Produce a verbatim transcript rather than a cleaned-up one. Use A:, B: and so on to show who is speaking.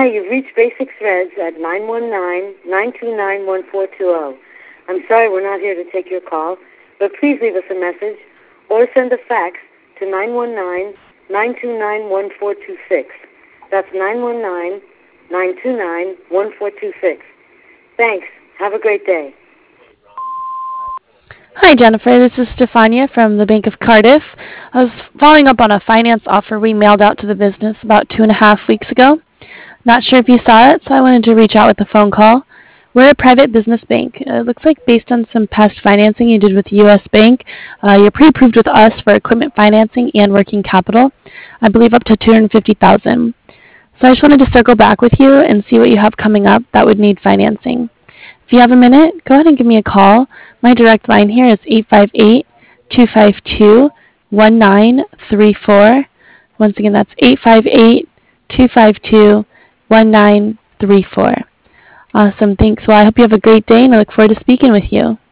A: you've reached Basic Threads at nine one nine, nine two nine, one four two zero. I'm sorry we're not here to take your call, but please leave us a message or send a fax to nine one nine, nine two nine, one four two six. That's nine one nine, nine two nine, one four two six. Thanks. Have a great day.
B: Hi, Jennifer. This is Stefania from the Bank of Cardiff. I was following up on a finance offer we mailed out to the business about two and a half weeks ago. Not sure if you saw it, so I wanted to reach out with a phone call. We're a private business bank. It looks like based on some past financing you did with U S Bank, uh, you're pre-approved with us for equipment financing and working capital. I believe up to two hundred fifty thousand dollars. So I just wanted to circle back with you and see what you have coming up that would need financing. If you have a minute, go ahead and give me a call. My direct line here is eight five eight, two five two, one nine three four. Once again, that's eight five eight, two five two, one nine three four. Awesome. Thanks. Well, I hope you have a great day, and I look forward to speaking with you.